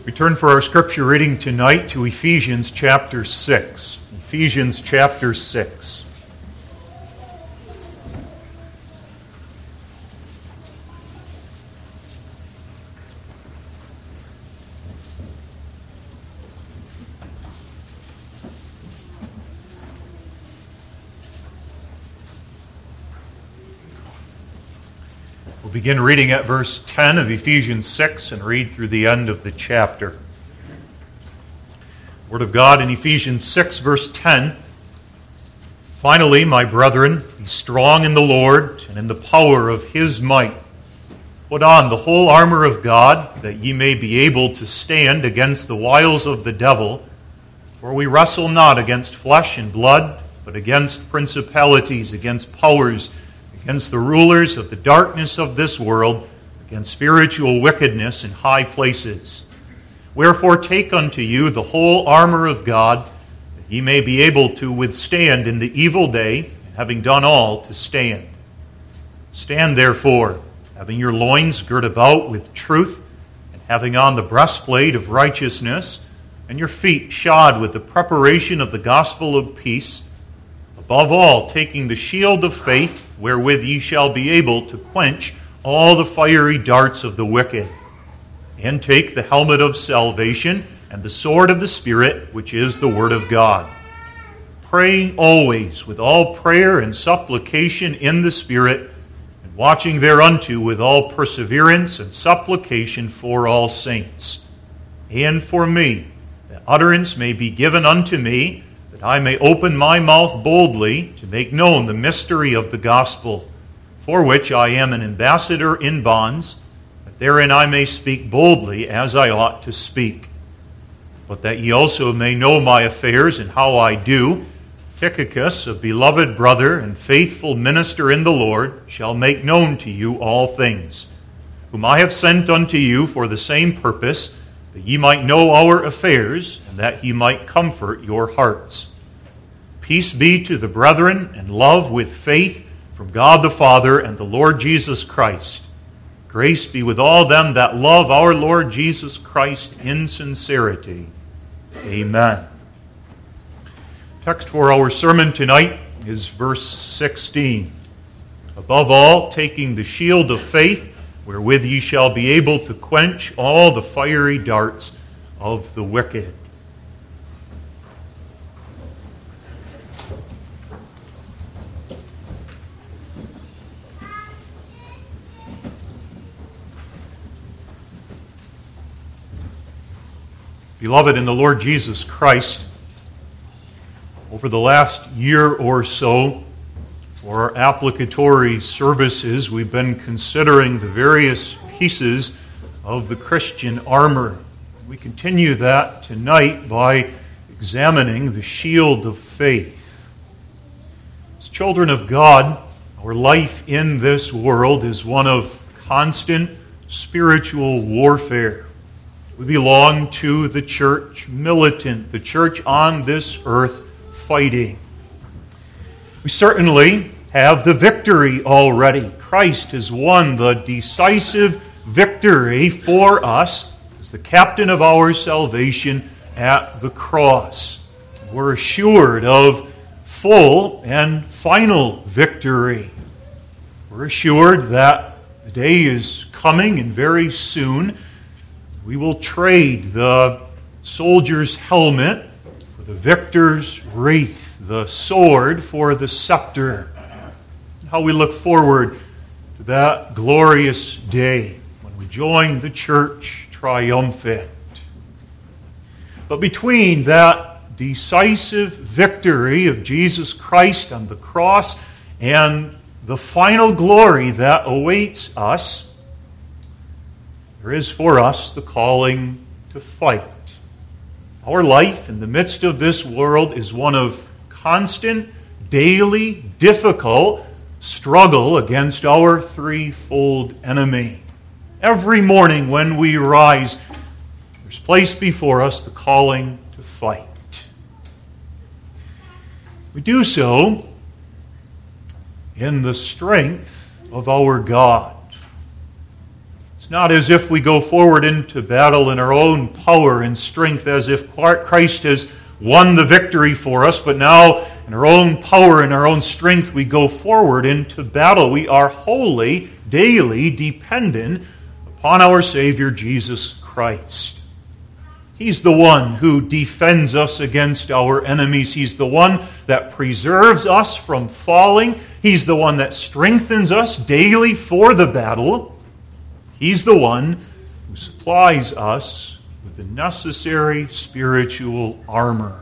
We turn for our scripture reading tonight to Ephesians chapter 6. Ephesians chapter 6. We'll begin reading at verse 10 of Ephesians 6 and read through the end of the chapter. Word of God in Ephesians 6, verse 10. Finally, my brethren, be strong in the Lord and in the power of His might. Put on the whole armor of God, that ye may be able to stand against the wiles of the devil. For we wrestle not against flesh and blood, but against principalities, against powers, against the rulers of the darkness of this world, against spiritual wickedness in high places. Wherefore take unto you the whole armor of God, that ye may be able to withstand in the evil day, and having done all, to stand. Stand therefore, having your loins girt about with truth, and having on the breastplate of righteousness, and your feet shod with the preparation of the gospel of peace. Above all, taking the shield of faith, wherewith ye shall be able to quench all the fiery darts of the wicked. And take the helmet of salvation and the sword of the Spirit, which is the Word of God. Praying always with all prayer and supplication in the Spirit, and watching thereunto with all perseverance and supplication for all saints. And for me, that utterance may be given unto me, that I may open my mouth boldly to make known the mystery of the gospel, for which I am an ambassador in bonds, that therein I may speak boldly as I ought to speak. But that ye also may know my affairs and how I do, Tychicus, a beloved brother and faithful minister in the Lord, shall make known to you all things, whom I have sent unto you for the same purpose, that ye might know our affairs, and that he might comfort your hearts. Peace be to the brethren, and love with faith from God the Father and the Lord Jesus Christ. Grace be with all them that love our Lord Jesus Christ in sincerity. Amen. Text for our sermon tonight is verse 16. Above all, taking the shield of faith, wherewith ye shall be able to quench all the fiery darts of the wicked. Beloved in the Lord Jesus Christ, over the last year or so, for our applicatory services, we've been considering the various pieces of the Christian armor. We continue that tonight by examining the shield of faith. As children of God, our life in this world is one of constant spiritual warfare. We belong to the church militant, the church on this earth fighting. We certainly have the victory already. Christ has won the decisive victory for us as the captain of our salvation at the cross. We're assured of full and final victory. We're assured that the day is coming, and very soon we will trade the soldier's helmet for the victor's wreath, the sword for the scepter. How we look forward to that glorious day when we join the church triumphant. But between that decisive victory of Jesus Christ on the cross and the final glory that awaits us, there is for us the calling to fight. Our life in the midst of this world is one of constant, daily, difficult struggle against our threefold enemy. Every morning when we rise, there's placed before us the calling to fight. We do so in the strength of our God. It's not as if we go forward into battle in our own power and strength, as if Christ has won the victory for us, but now in our own power and our own strength we go forward into battle. We are wholly, daily dependent upon our Savior Jesus Christ. He's the one who defends us against our enemies. He's the one that preserves us from falling. He's the one that strengthens us daily for the battle. He's the one who supplies us with the necessary spiritual armor.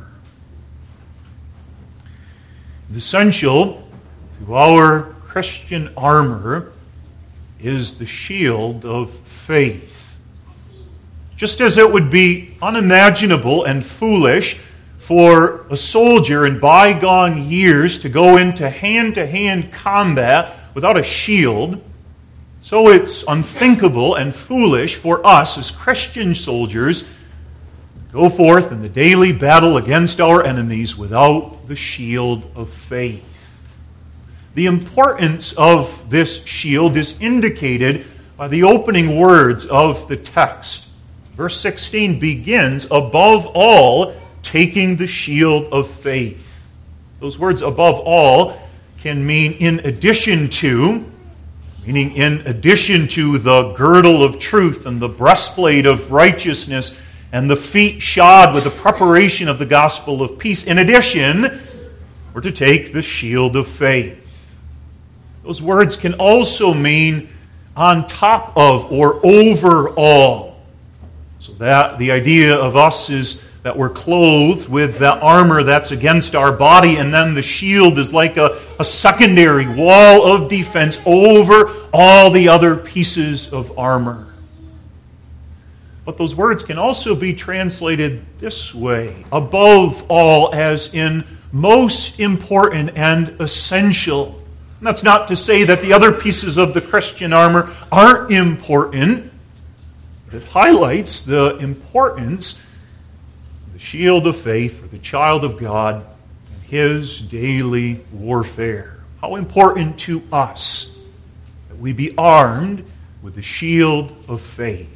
The essential to our Christian armor is the shield of faith. Just as it would be unimaginable and foolish for a soldier in bygone years to go into hand-to-hand combat without a shield, so it's unthinkable and foolish for us as Christian soldiers to go forth in the daily battle against our enemies without the shield of faith. The importance of this shield is indicated by the opening words of the text. Verse 16 begins, above all, taking the shield of faith. Those words, above all, can mean in addition to, meaning in addition to the girdle of truth and the breastplate of righteousness and the feet shod with the preparation of the gospel of peace. In addition, we're to take the shield of faith. Those words can also mean on top of or over all. So that the idea of us is that we're clothed with that armor that's against our body, and then the shield is like a secondary wall of defense over all the other pieces of armor. But those words can also be translated this way, above all, as in most important and essential. And that's not to say that the other pieces of the Christian armor aren't important. It highlights the importance of the shield of faith for the child of God in his daily warfare. How important to us that we be armed with the shield of faith.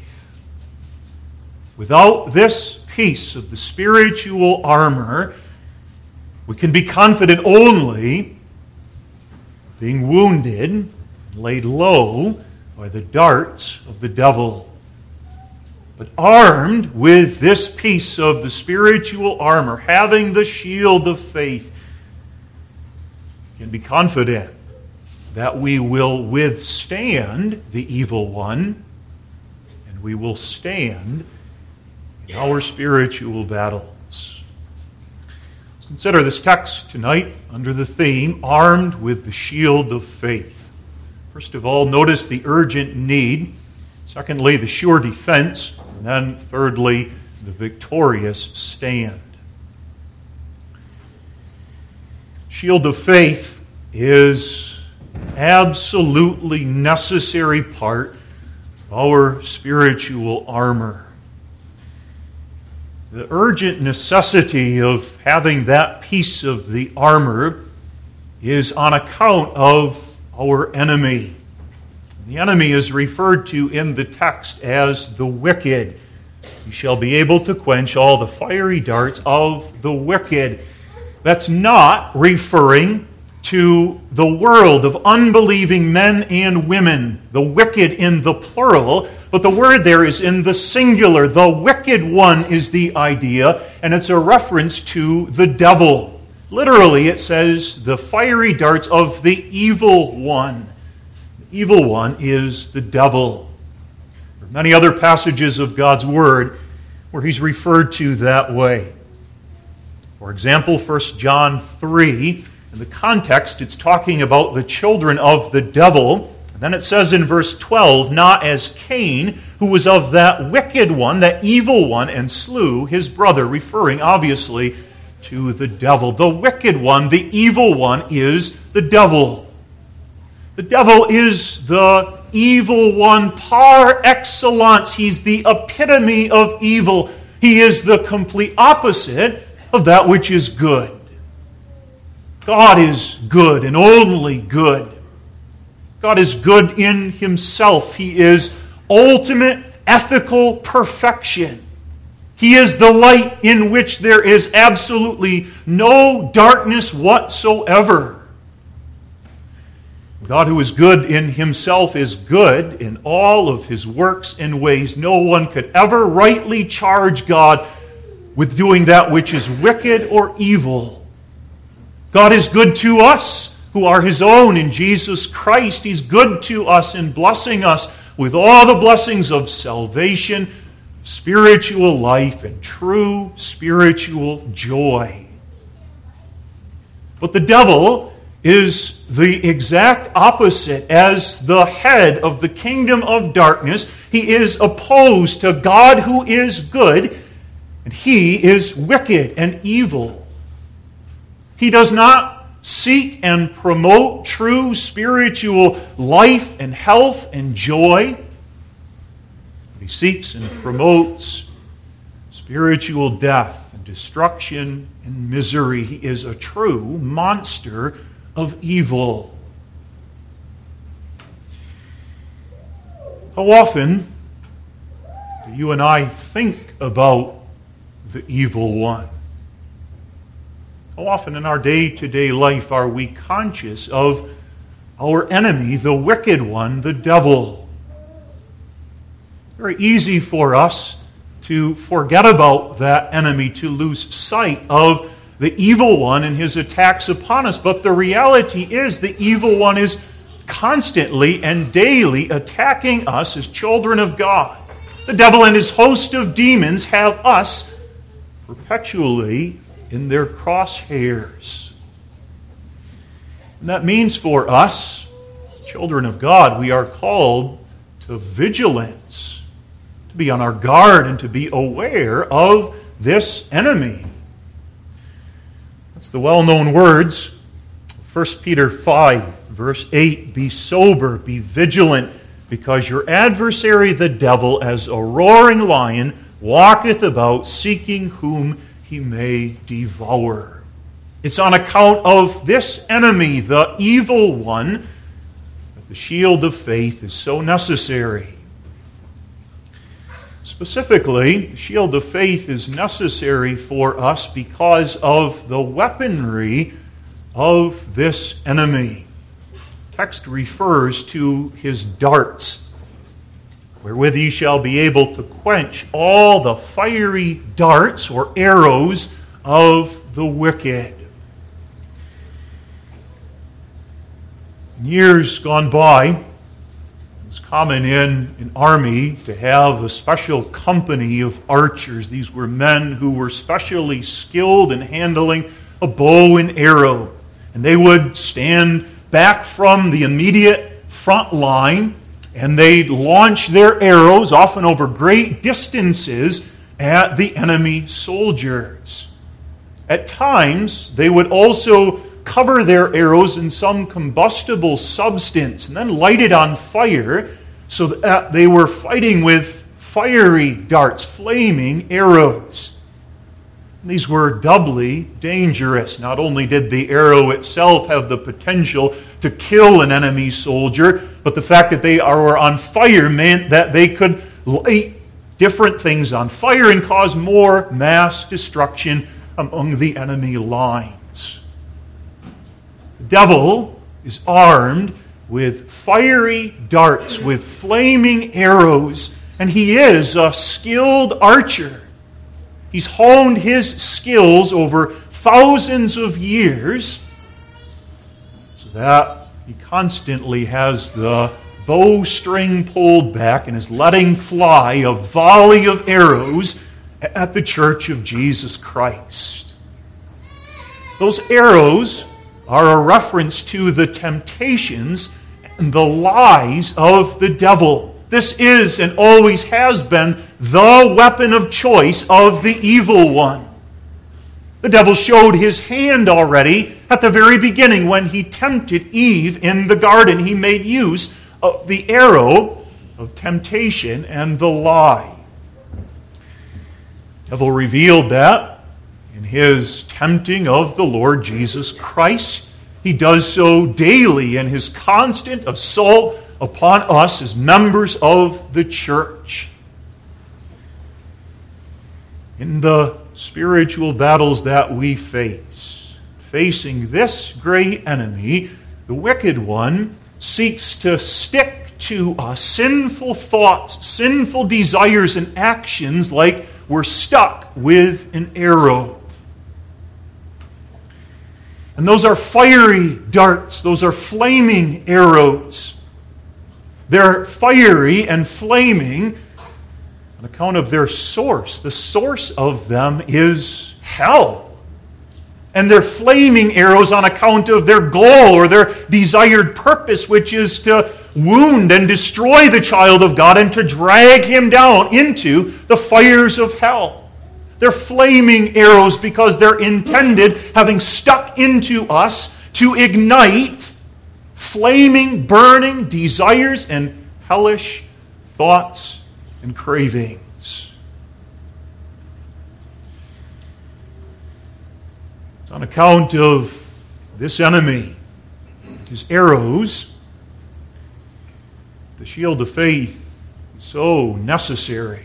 Without this piece of the spiritual armor, we can be confident only being wounded and laid low by the darts of the devil. But armed with this piece of the spiritual armor, having the shield of faith, we can be confident that we will withstand the evil one, and we will stand in our spiritual battles. Let's consider this text tonight under the theme, armed with the shield of faith. First of all, notice the urgent need. Secondly, the sure defense. And then, thirdly, the victorious stand. Shield of faith is an absolutely necessary part of our spiritual armor. The urgent necessity of having that piece of the armor is on account of our enemy. The enemy is referred to in the text as the wicked. You shall be able to quench all the fiery darts of the wicked. That's not referring to the world of unbelieving men and women, the wicked in the plural, but the word there is in the singular. The wicked one is the idea, and it's a reference to the devil. Literally, it says the fiery darts of the evil one. The evil one is the devil. There are many other passages of God's Word where he's referred to that way. For example, 1 John 3, in the context, it's talking about the children of the devil. And then it says in verse 12, not as Cain, who was of that wicked one, that evil one, and slew his brother, referring obviously to the devil. The wicked one, the evil one, is the devil. The devil is the evil one par excellence. He's the epitome of evil. He is the complete opposite of that which is good. God is good and only good. God is good in himself. He is ultimate ethical perfection. He is the light in which there is absolutely no darkness whatsoever. God, who is good in himself, is good in all of his works and ways. No one could ever rightly charge God with doing that which is wicked or evil. God is good to us who are his own in Jesus Christ. He's good to us in blessing us with all the blessings of salvation, spiritual life, and true spiritual joy. But the devil is the exact opposite. As the head of the kingdom of darkness, he is opposed to God who is good, and he is wicked and evil. He does not seek and promote true spiritual life and health and joy. He seeks and promotes spiritual death and destruction and misery. He is a true monster of evil. How often do you and I think about the evil one? How often in our day-to-day life are we conscious of our enemy, the wicked one, the devil? It's very easy for us to forget about that enemy, to lose sight of the evil one and his attacks upon us. But the reality is the evil one is constantly and daily attacking us as children of God. The devil and his host of demons have us perpetually in their crosshairs. And that means for us, children of God, we are called to vigilance, to be on our guard and to be aware of this enemy. That's the well-known words, 1 Peter 5, verse 8, "Be sober, be vigilant, because your adversary the devil, as a roaring lion, walketh about, seeking whom he may devour." It's on account of this enemy, the evil one, that the shield of faith is so necessary. Specifically, the shield of faith is necessary for us because of the weaponry of this enemy. The text refers to his darts, wherewith ye shall be able to quench all the fiery darts or arrows of the wicked. In years gone by, it was common in an army to have a special company of archers. These were men who were specially skilled in handling a bow and arrow. And they would stand back from the immediate front line, and they'd launch their arrows, often over great distances, at the enemy soldiers. At times, they would also cover their arrows in some combustible substance and then light it on fire so that they were fighting with fiery darts, flaming arrows. These were doubly dangerous. Not only did the arrow itself have the potential to kill an enemy soldier, but the fact that they were on fire meant that they could light different things on fire and cause more mass destruction among the enemy lines. The devil is armed with fiery darts, with flaming arrows, and he is a skilled archer. He's honed his skills over thousands of years so that he constantly has the bowstring pulled back and is letting fly a volley of arrows at the church of Jesus Christ. Those arrows are a reference to the temptations and the lies of the devil. This is and always has been the weapon of choice of the evil one. The devil showed his hand already at the very beginning when he tempted Eve in the garden. He made use of the arrow of temptation and the lie. The devil revealed that in his tempting of the Lord Jesus Christ. He does so daily in his constant assault upon us as members of the church. In the spiritual battles that we face, facing this great enemy, the wicked one seeks to stick to sinful thoughts, sinful desires, and actions like we're stuck with an arrow. And those are fiery darts. Those are flaming arrows. They're fiery and flaming on account of their source. The source of them is hell. And they're flaming arrows on account of their goal or their desired purpose, which is to wound and destroy the child of God and to drag him down into the fires of hell. They're flaming arrows because they're intended, having stuck into us, to ignite flaming, burning desires and hellish thoughts and cravings. It's on account of this enemy, his arrows, the shield of faith is so necessary.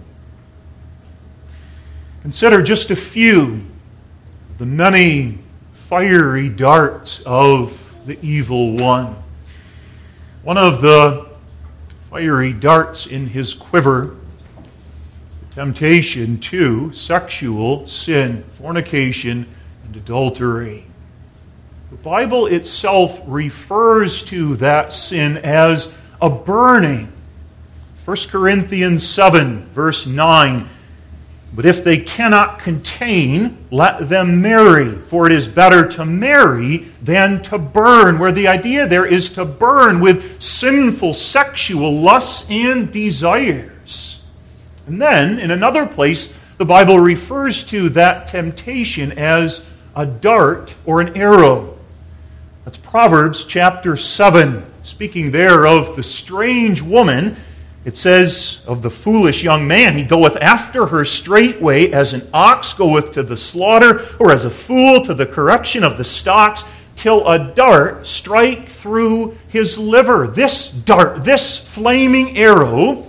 Consider just a few of the many fiery darts of the evil one. One of the fiery darts in his quiver is the temptation to sexual sin, fornication, and adultery. The Bible itself refers to that sin as a burning. 1 Corinthians 7, verse 9. But if they cannot contain, let them marry, for it is better to marry than to burn, where the idea there is to burn with sinful sexual lusts and desires. And then, in another place, the Bible refers to that temptation as a dart or an arrow. That's Proverbs chapter 7, speaking there of the strange woman. It says, of the foolish young man, he goeth after her straightway, as an ox goeth to the slaughter, or as a fool to the correction of the stocks, till a dart strike through his liver. This dart, this flaming arrow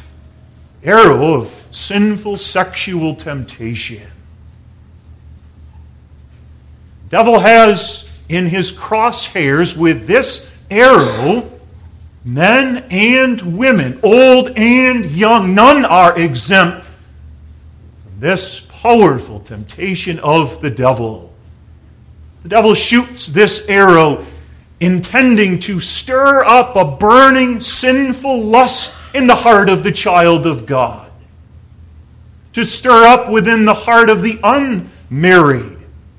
of sinful sexual temptation. The devil has in his crosshairs with this arrow men and women, old and young. None are exempt from this powerful temptation of the devil. The devil shoots this arrow intending to stir up a burning, sinful lust in the heart of the child of God, to stir up within the heart of the unmarried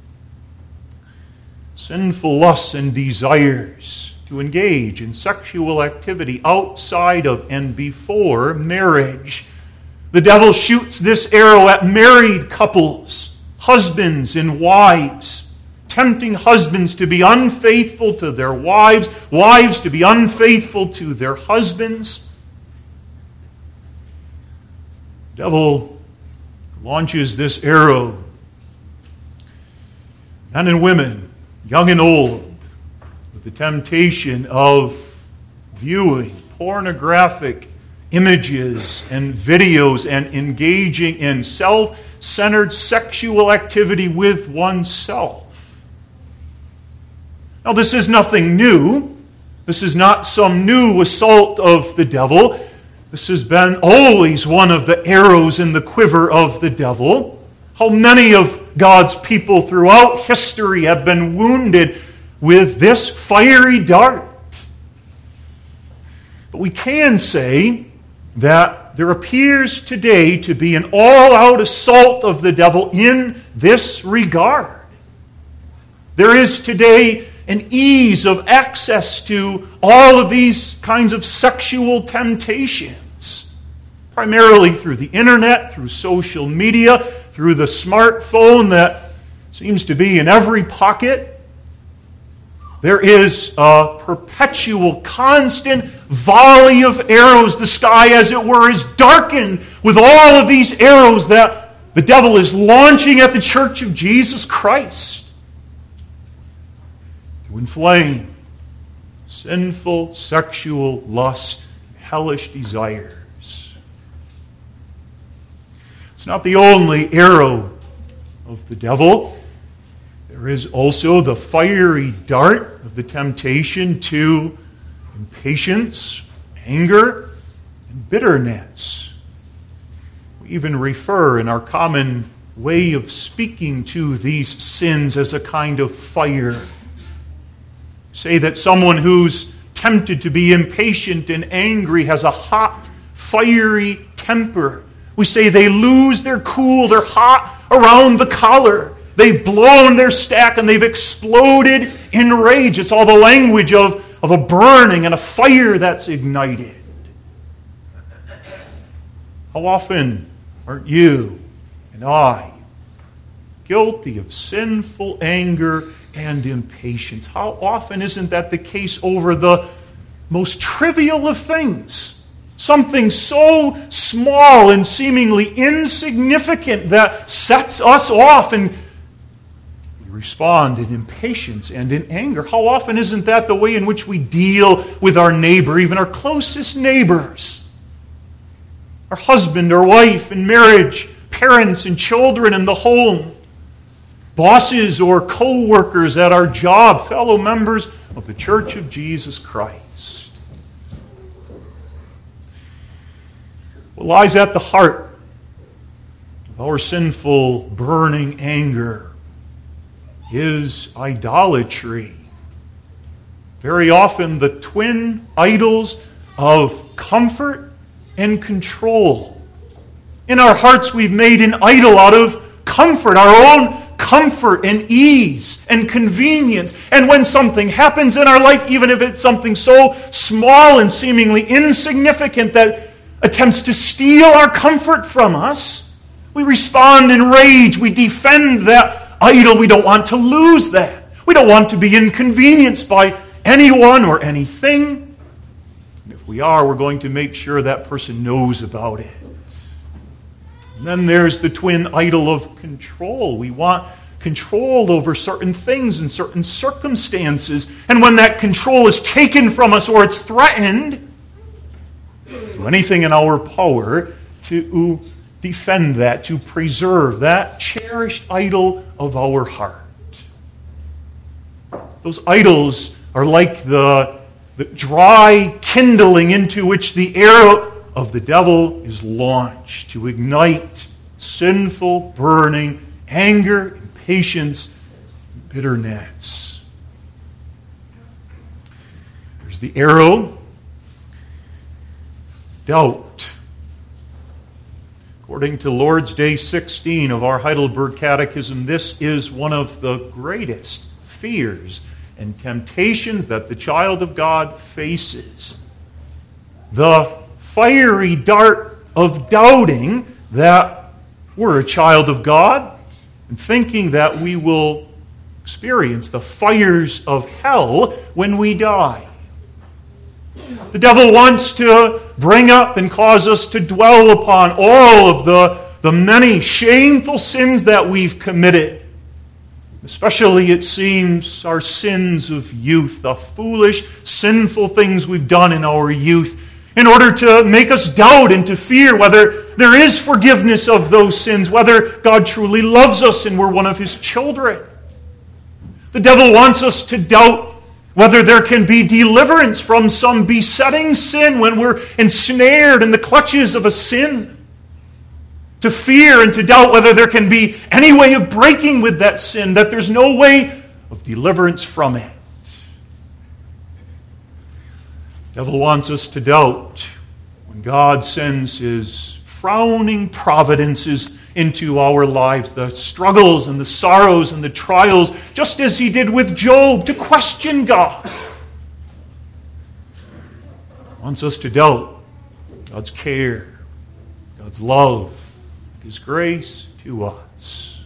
sinful lusts and desires, to engage in sexual activity outside of and before marriage. The devil shoots this arrow at married couples, husbands and wives, tempting husbands to be unfaithful to their wives, wives to be unfaithful to their husbands. The devil launches this arrow, men and women, young and old, with the temptation of viewing pornographic images and videos and engaging in self-centered sexual activity with oneself. Now, this is nothing new. This is not some new assault of the devil. This has been always one of the arrows in the quiver of the devil. How many of God's people throughout history have been wounded with this fiery dart. But we can say that there appears today to be an all-out assault of the devil in this regard. There is today an ease of access to all of these kinds of sexual temptations, primarily through the internet, through social media, through the smartphone that seems to be in every pocket. There is a perpetual, constant volley of arrows. The sky, as it were, is darkened with all of these arrows that the devil is launching at the church of Jesus Christ to inflame sinful sexual lust, hellish desires. It's not the only arrow of the devil. There is also the fiery dart of the temptation to impatience, anger, and bitterness. We even refer in our common way of speaking to these sins as a kind of fire. Say that someone who's tempted to be impatient and angry has a hot, fiery temper. We say they lose their cool, they're hot around the collar. They've blown their stack and they've exploded in rage. It's all the language of a burning and a fire that's ignited. How often aren't you and I guilty of sinful anger and impatience? How often isn't that the case over the most trivial of things? Something so small and seemingly insignificant that sets us off and we respond in impatience and in anger. How often isn't that the way in which we deal with our neighbor, even our closest neighbors? Our husband or wife in marriage, parents and children in the home, bosses or co-workers at our job, fellow members of the Church of Jesus Christ. What lies at the heart of our sinful, burning anger is idolatry. Very often the twin idols of comfort and control. In our hearts we've made an idol out of comfort, our own comfort and ease and convenience. And when something happens in our life, even if it's something so small and seemingly insignificant that attempts to steal our comfort from us, we respond in rage. We defend that idol. We don't want to lose that. We don't want to be inconvenienced by anyone or anything. And if we are, we're going to make sure that person knows about it. And then there's the twin idol of control. We want control over certain things and certain circumstances. And when that control is taken from us or it's threatened, do anything in our power to defend that, to preserve that cherished idol of our heart. Those idols are like the dry kindling into which the arrow of the devil is launched to ignite sinful, burning anger, impatience, bitterness. There's the arrow, doubt. According to Lord's Day 16 of our Heidelberg Catechism, this is one of the greatest fears and temptations that the child of God faces. The fiery dart of doubting that we're a child of God and thinking that we will experience the fires of hell when we die. The devil wants to bring up and cause us to dwell upon all of the many shameful sins that we've committed. Especially, it seems, our sins of youth, the foolish, sinful things we've done in our youth, in order to make us doubt and to fear whether there is forgiveness of those sins, whether God truly loves us and we're one of His children. The devil wants us to doubt whether there can be deliverance from some besetting sin when we're ensnared in the clutches of a sin. To fear and to doubt whether there can be any way of breaking with that sin, that there's no way of deliverance from it. The devil wants us to doubt when God sends His frowning providences into our lives, the struggles and the sorrows and the trials, just as He did with Job, to question God. He wants us to doubt God's care, God's love, His grace to us.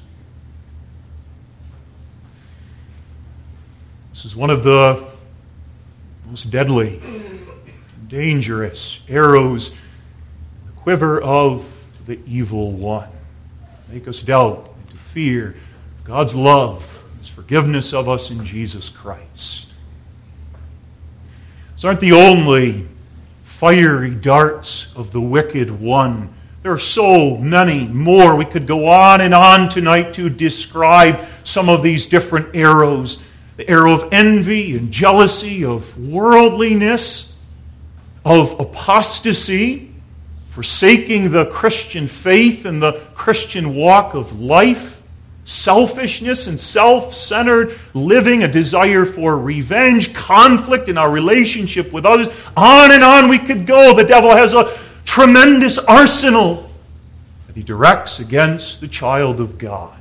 This is one of the most deadly, dangerous arrows in the quiver of the evil one. Make us doubt and to fear God's love, His forgiveness of us in Jesus Christ. These aren't the only fiery darts of the wicked one. There are so many more. We could go on and on tonight to describe some of these different arrows. The arrow of envy and jealousy, of worldliness, of apostasy, forsaking the Christian faith and the Christian walk of life, selfishness and self-centered living, a desire for revenge, conflict in our relationship with others. On and on we could go. The devil has a tremendous arsenal that he directs against the child of God.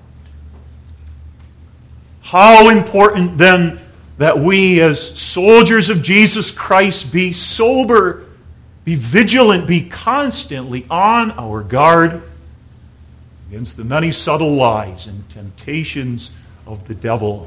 How important then that we as soldiers of Jesus Christ be sober, be vigilant, be constantly on our guard against the many subtle lies and temptations of the devil.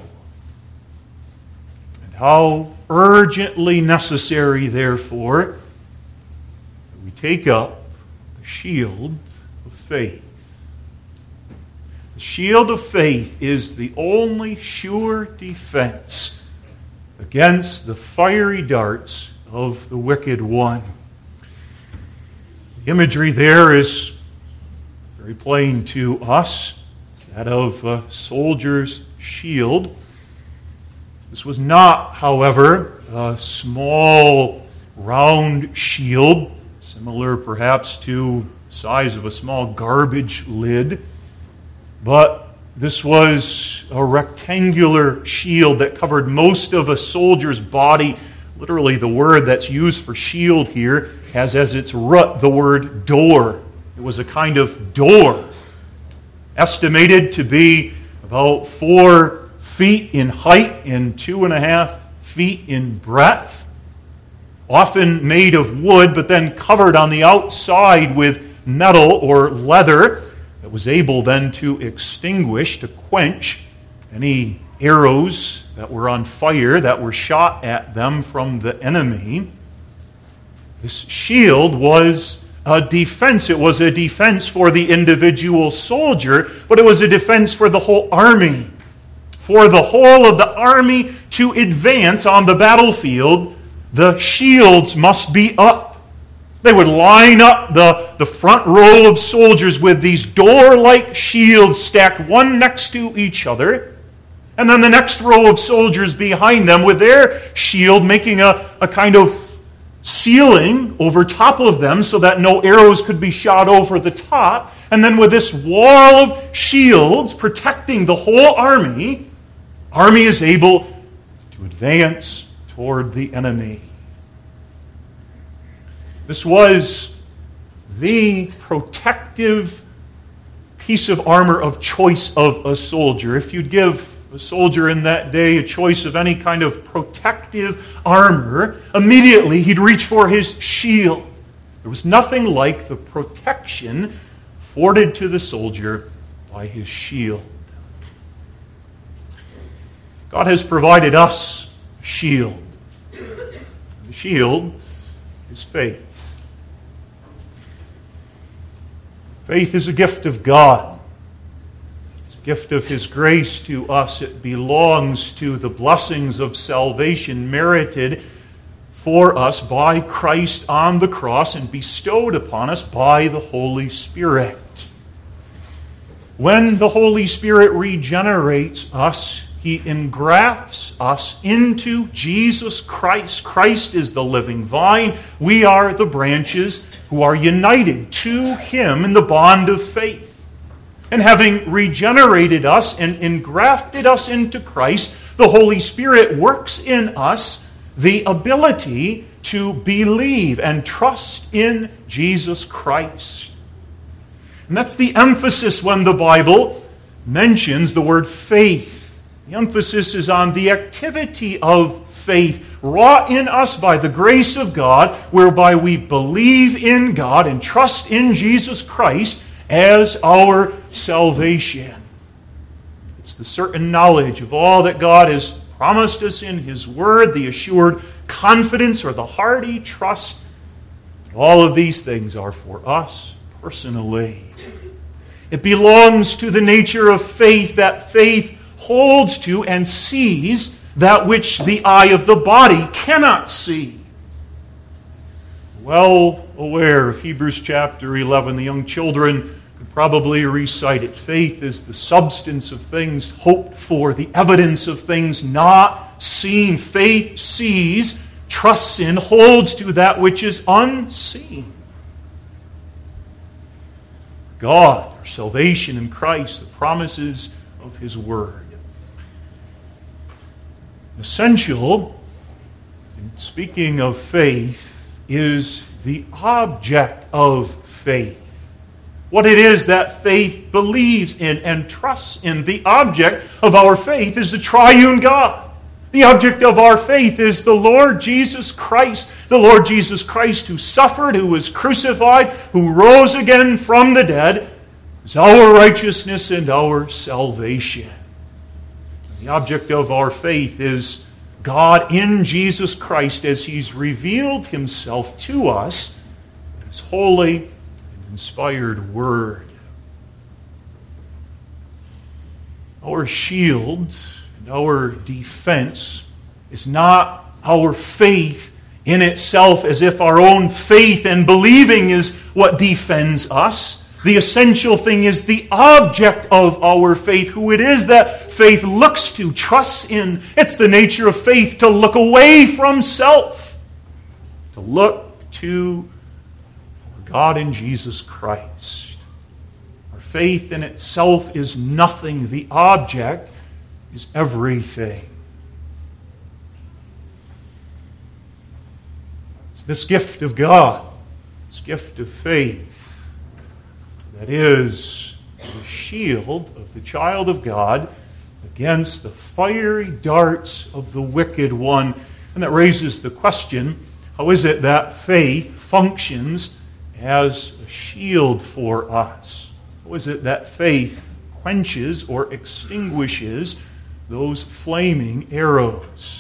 And how urgently necessary, therefore, that we take up the shield of faith. The shield of faith is the only sure defense against the fiery darts of the wicked one. The imagery there is very plain to us. It's that of a soldier's shield. This was not, however, a small round shield, similar perhaps to the size of a small garbage lid, but this was a rectangular shield that covered most of a soldier's body. Literally, the word that's used for shield here has as its root the word door. It was a kind of door, estimated to be about 4 feet in height and 2.5 feet in breadth, often made of wood, but then covered on the outside with metal or leather that was able then to extinguish, to quench any arrows that were on fire that were shot at them from the enemy. This shield was a defense. It was a defense for the individual soldier, but it was a defense for the whole army. For the whole of the army to advance on the battlefield, the shields must be up. They would line up the front row of soldiers with these door-like shields stacked one next to each other, and then the next row of soldiers behind them with their shield making a kind of ceiling over top of them so that no arrows could be shot over the top. And then with this wall of shields protecting the whole army is able to advance toward the enemy. This was the protective piece of armor of choice of a soldier. If you'd give a soldier in that day a choice of any kind of protective armor, immediately he'd reach for his shield. There was nothing like the protection afforded to the soldier by his shield. God has provided us a shield. The shield is faith. Faith is a gift of God. It's a gift of His grace to us. It belongs to the blessings of salvation merited for us by Christ on the cross and bestowed upon us by the Holy Spirit. When the Holy Spirit regenerates us, He engrafts us into Jesus Christ. Christ is the living vine. We are the branches who are united to Him in the bond of faith. And having regenerated us and engrafted us into Christ, the Holy Spirit works in us the ability to believe and trust in Jesus Christ. And that's the emphasis when the Bible mentions the word faith. The emphasis is on the activity of faith wrought in us by the grace of God, whereby we believe in God and trust in Jesus Christ as our salvation. It's the certain knowledge of all that God has promised us in His Word, the assured confidence or the hearty trust. All of these things are for us personally. It belongs to the nature of faith that faith holds to and sees that which the eye of the body cannot see. well aware of Hebrews chapter 11. The young children could probably recite it. Faith is the substance of things hoped for, the evidence of things not seen. Faith sees, trusts in, holds to that which is unseen. God, our salvation in Christ, the promises of His Word. Essential, in speaking of faith, is the object of faith. What it is that faith believes in and trusts in. The object of our faith is the triune God. The object of our faith is the Lord Jesus Christ. The Lord Jesus Christ who suffered, who was crucified, who rose again from the dead, is our righteousness and our salvation. The object of our faith is God in Jesus Christ as He's revealed Himself to us in His holy and inspired Word. Our shield and our defense is not our faith in itself, as if our own faith and believing is what defends us. The essential thing is the object of our faith, who it is that faith looks to, trusts in. It's the nature of faith to look away from self, to look to God in Jesus Christ. Our faith in itself is nothing. The object is everything. It's this gift of God, this gift of faith, that is the shield of the child of God against the fiery darts of the wicked one. And that raises the question, how is it that faith functions as a shield for us? How is it that faith quenches or extinguishes those flaming arrows?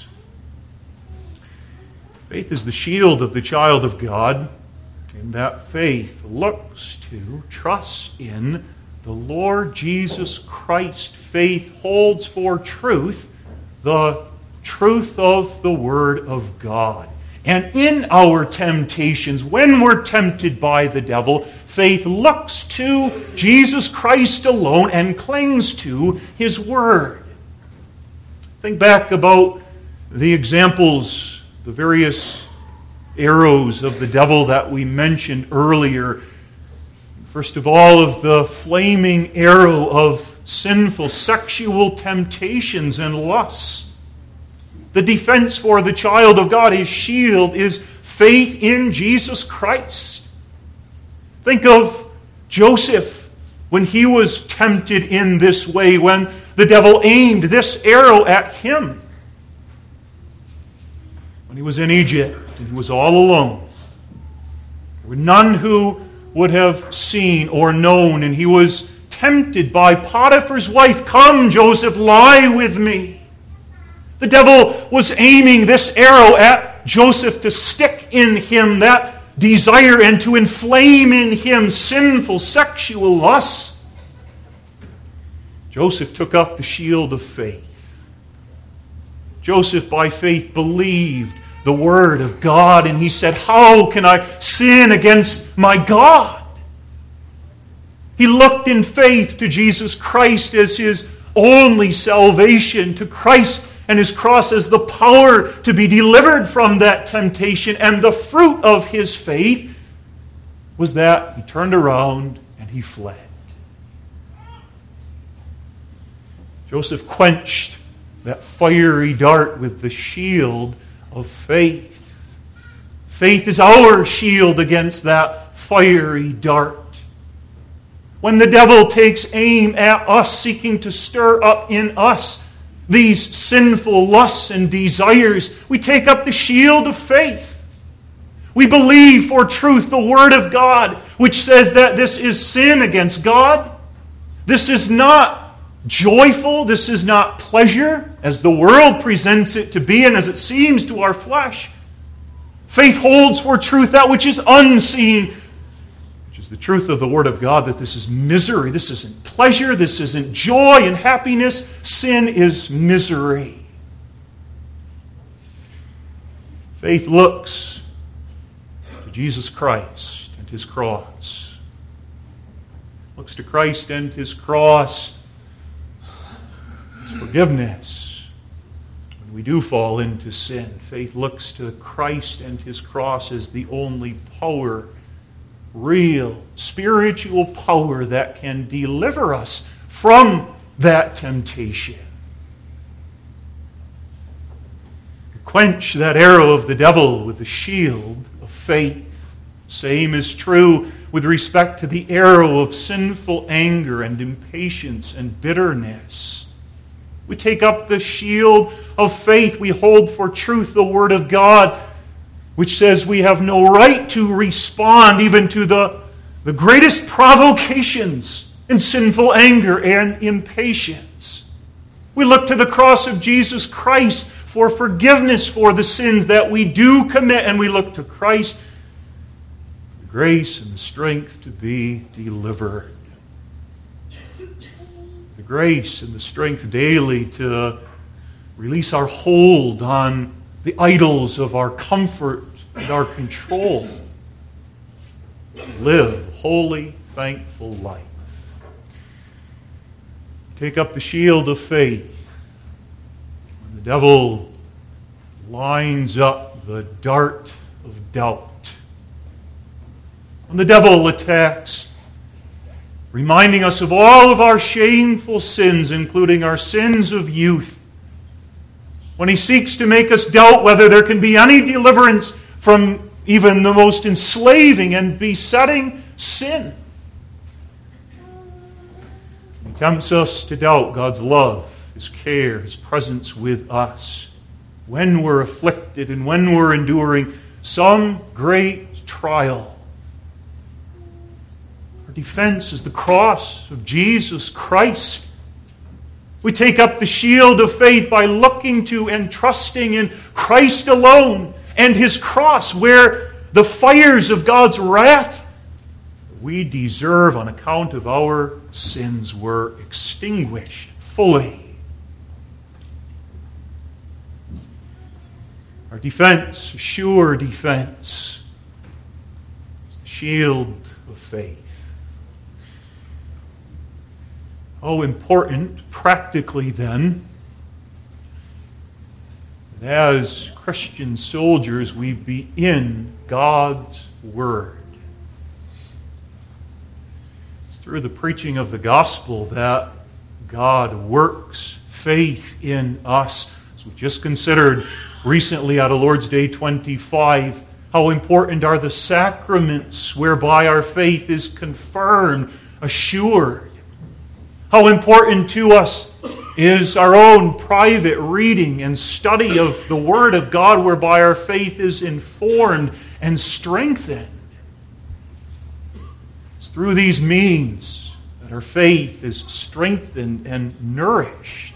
Faith is the shield of the child of God, and that faith looks to, trusts in the Lord Jesus Christ. Faith holds for truth the truth of the Word of God. And in our temptations, when we're tempted by the devil, faith looks to Jesus Christ alone and clings to His Word. Think back about the examples, the various arrows of the devil that we mentioned earlier. First of all, of the flaming arrow of sinful sexual temptations and lusts. The defense for the child of God, his shield, is faith in Jesus Christ. Think of Joseph when he was tempted in this way, when the devil aimed this arrow at him. When he was in Egypt, and he was all alone. There were none who would have seen or known, and he was tempted by Potiphar's wife. Come, Joseph, lie with me. The devil was aiming this arrow at Joseph to stick in him that desire and to inflame in him sinful sexual lusts. Joseph took up the shield of faith. Joseph, by faith, believed the Word of God, and he said, how can I sin against my God? He looked in faith to Jesus Christ as his only salvation, to Christ and His cross as the power to be delivered from that temptation, and the fruit of his faith was that he turned around and he fled. Joseph quenched that fiery dart with the shield of faith. Faith is our shield against that fiery dart. When the devil takes aim at us, seeking to stir up in us these sinful lusts and desires, we take up the shield of faith. We believe for truth the Word of God, which says that this is sin against God. This is not joyful, this is not pleasure, as the world presents it to be and as it seems to our flesh. Faith holds for truth that which is unseen, which is the truth of the Word of God, that this is misery, this isn't pleasure, this isn't joy and happiness, sin is misery. Faith looks to Jesus Christ and his cross. Looks to Christ and his cross as forgiveness. When we do fall into sin, faith looks to Christ and his cross as the only power, real, spiritual power that can deliver us from that temptation. Quench that arrow of the devil with the shield of faith. Same is true with respect to the arrow of sinful anger and impatience and bitterness. We take up the shield of faith. We hold for truth the Word of God, which says we have no right to respond even to the greatest provocations in sinful anger and impatience. We look to the cross of Jesus Christ for forgiveness for the sins that we do commit, and we look to Christ, the grace and the strength to be delivered. The grace and the strength daily to release our hold on the idols of our comfort and our control. Live a holy, thankful life. Take up the shield of faith. When the devil lines up the dart of doubt, when the devil attacks, reminding us of all of our shameful sins, including our sins of youth, when he seeks to make us doubt whether there can be any deliverance from even the most enslaving and besetting sin, he tempts us to doubt God's love, his care, his presence with us when we're afflicted and when we're enduring some great trial. Our defense is the cross of Jesus Christ. We take up the shield of faith by looking to and trusting in Christ alone and his cross, where the fires of God's wrath we deserve on account of our sins were extinguished fully. Our defense, a sure defense, is the shield of faith. How important, practically then, that as Christian soldiers we be in God's Word. It's through the preaching of the gospel that God works faith in us. As we just considered recently out of Lord's Day 25, how important are the sacraments whereby our faith is confirmed, assured. How important to us is our own private reading and study of the Word of God whereby our faith is informed and strengthened. It's through these means that our faith is strengthened and nourished.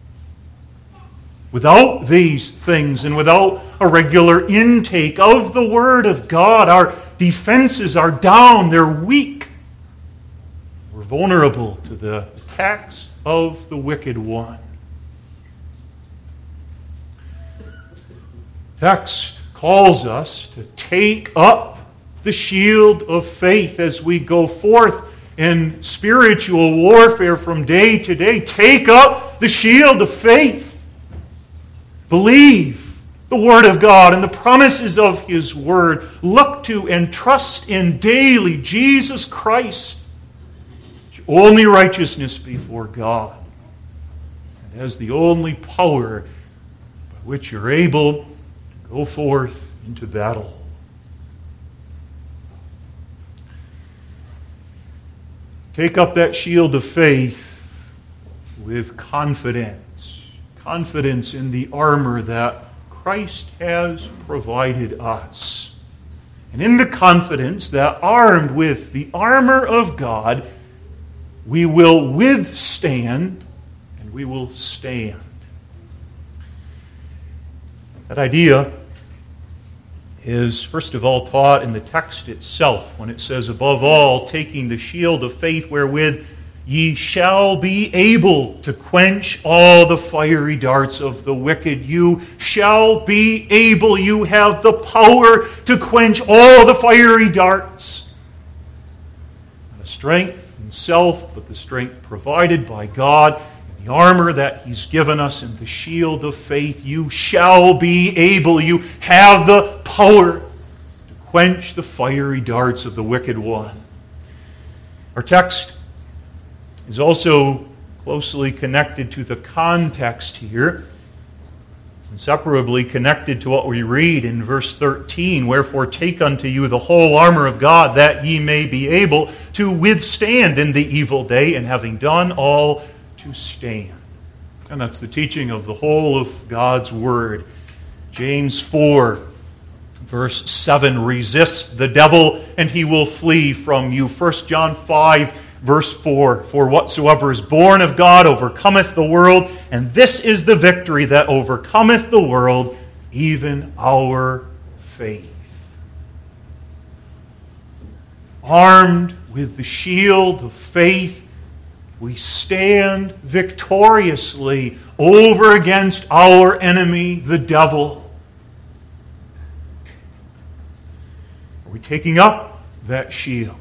Without these things and without a regular intake of the Word of God, our defenses are down, they're weak. We're vulnerable to the attacks of the wicked one. Text calls us to take up the shield of faith as we go forth in spiritual warfare from day to day. Take up the shield of faith. Believe the Word of God and the promises of His Word. Look to and trust in daily Jesus Christ, only righteousness before God, and as the only power by which you're able to go forth into battle. Take up that shield of faith with confidence. Confidence in the armor that Christ has provided us. And in the confidence that armed with the armor of God, we will withstand and we will stand. That idea is first of all taught in the text itself when it says, above all, taking the shield of faith wherewith ye shall be able to quench all the fiery darts of the wicked. You shall be able. You have the power to quench all the fiery darts. Not a strength in self, but the strength provided by God, the armor that He's given us, and the shield of faith. You shall be able. You have the power to quench the fiery darts of the wicked one. Our text is also closely connected to the context here. It's inseparably connected to what we read in verse 13. Wherefore take unto you the whole armor of God, that ye may be able to withstand in the evil day, and having done all, to stand. And that's the teaching of the whole of God's Word. James 4, verse 7, resist the devil, and he will flee from you. 1 John 5, verse 4, for whatsoever is born of God overcometh the world, and this is the victory that overcometh the world, even our faith. Armed with the shield of faith, we stand victoriously over against our enemy, the devil. Are we taking up that shield?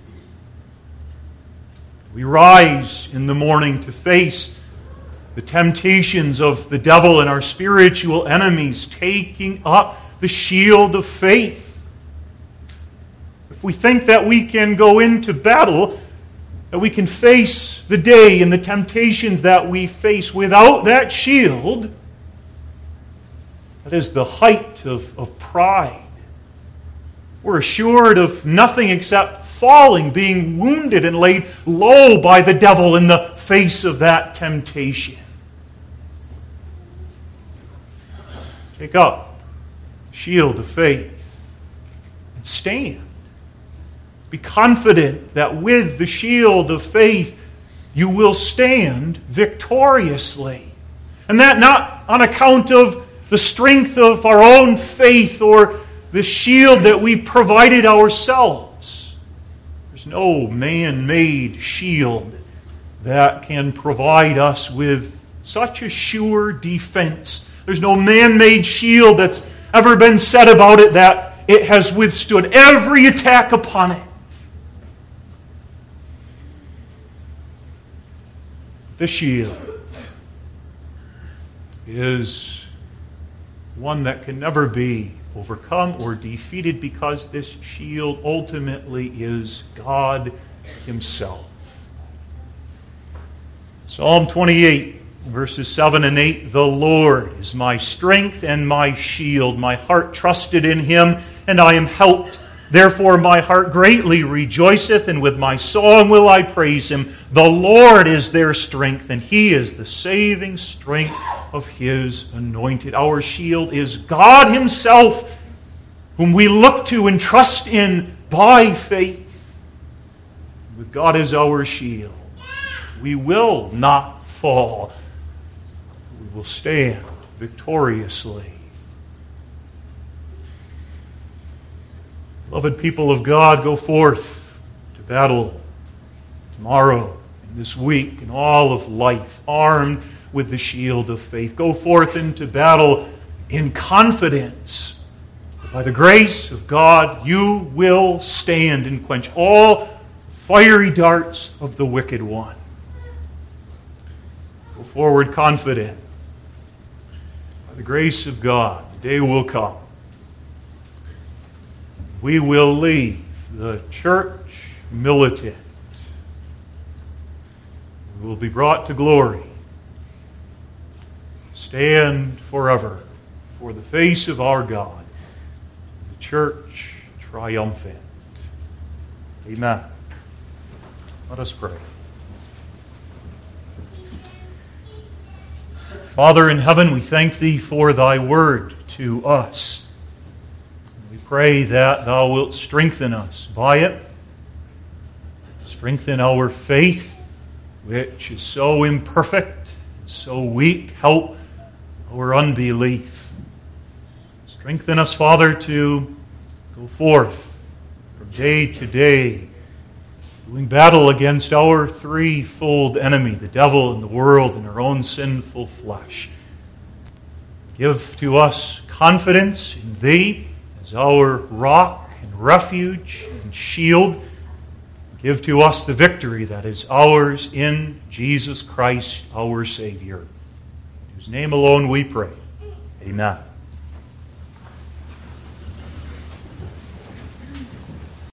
We rise in the morning to face the temptations of the devil and our spiritual enemies, taking up the shield of faith. If we think that we can go into battle, that we can face the day and the temptations that we face without that shield, that is the height of pride. We're assured of nothing except falling, being wounded and laid low by the devil in the face of that temptation. Take up the shield of faith and stand. Be confident that with the shield of faith you will stand victoriously. And that not on account of the strength of our own faith or the shield that we've provided ourselves. There's no man-made shield that can provide us with such a sure defense. There's no man-made shield that's ever been said about it that it has withstood every attack upon it. The shield is one that can never be overcome or defeated, because this shield ultimately is God Himself. Psalm 28, verses 7 and 8, the Lord is my strength and my shield. My heart trusted in Him, and I am helped. Therefore my heart greatly rejoiceth, and with my song will I praise Him. The Lord is their strength, and He is the saving strength of His anointed. Our shield is God Himself, whom we look to and trust in by faith. With God as our shield, we will not fall. We will stand victoriously. Beloved people of God, go forth to battle tomorrow and this week and all of life, armed with the shield of faith. Go forth into battle in confidence. By the grace of God, you will stand and quench all fiery darts of the wicked one. Go forward confident. By the grace of God, the day will come. We will leave the church militant. We will be brought to glory. Stand forever before the face of our God. The church triumphant. Amen. Let us pray. Father in heaven, we thank Thee for Thy word to us. We pray that Thou wilt strengthen us by it. Strengthen our faith, which is so imperfect, so weak. Help our unbelief. Strengthen us, Father, to go forth from day to day doing battle against our threefold enemy, the devil and the world and our own sinful flesh. Give to us confidence in Thee as our rock and refuge and shield. Give to us the victory that is ours in Jesus Christ, our Savior. In whose name alone we pray. Amen.